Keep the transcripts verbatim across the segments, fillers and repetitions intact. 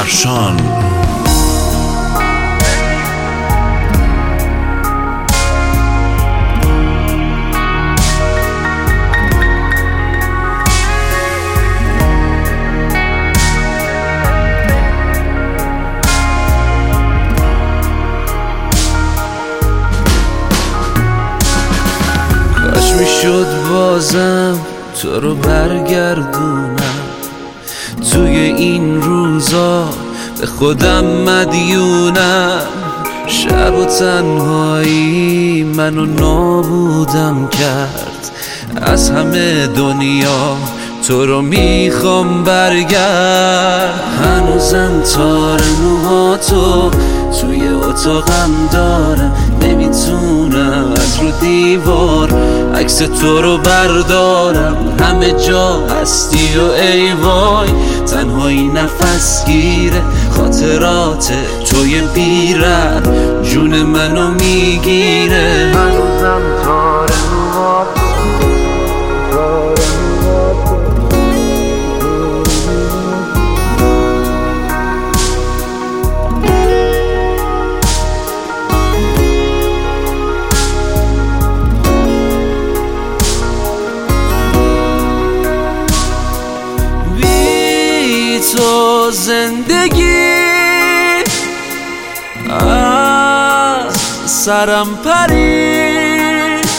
درفشان. کاش میشد بازم تو رو برگردونم، توی این روزا به خودم مدیونم. شب و تنهایی منو نابودم کرد، از همه دنیا تو رو میخوام برگرد. هنوزم تار موهاتو توی اتاقم دارم، نمیتونم از رو دیوار عکس تو رو بردارم. همه جا هستی و ای وای، تنهایی نفس گیره، خاطرات توی بیرم جون منو میگیره. هنوزم تار موهاتو تو زندگی از سرم پرید،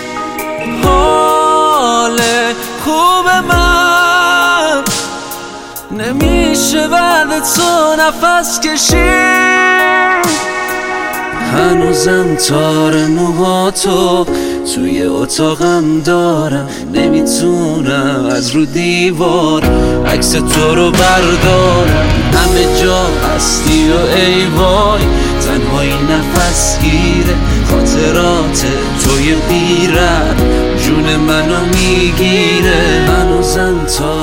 حال خوب من نمیشه بعد تو نفس کشید. هنوزم تار موهاتو توی اتاقم دارم، نمیتونم از رو دیوار عکس تو رو بردارم. همه جا هستی و ای وای، تنهایی نفس گیره، خاطرات توی بیرم جون منو میگیره. هنوزم تا